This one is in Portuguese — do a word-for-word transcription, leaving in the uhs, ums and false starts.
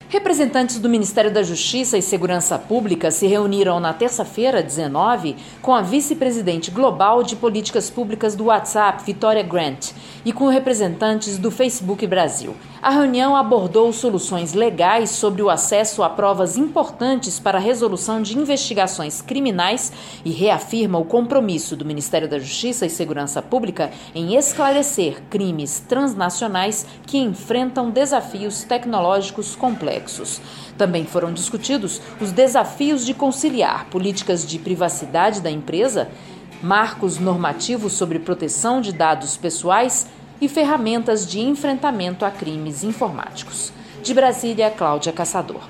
Representantes do Ministério da Justiça e Segurança Pública se reuniram na terça-feira, dezenove, com a vice-presidente global de políticas públicas do WhatsApp, Victoria Grant, e com representantes do Facebook Brasil. A reunião abordou soluções legais sobre o acesso a provas importantes para a resolução de investigações criminais e reafirma o compromisso do Ministério da Justiça e Segurança Pública em esclarecer crimes transnacionais que enfrentam desafios tecnológicos complexos. Também foram discutidos os desafios de conciliar políticas de privacidade da empresa, marcos normativos sobre proteção de dados pessoais e ferramentas de enfrentamento a crimes informáticos. De Brasília, Cláudia Caçador.